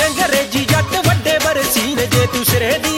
ਅੰਗਰੇਜ਼ੀ ਜੱਟ ਵੱਡੇ ਬਰਸੀਨ ਜੇ ਤੂੰ ਸਿਰੇ ਦੀ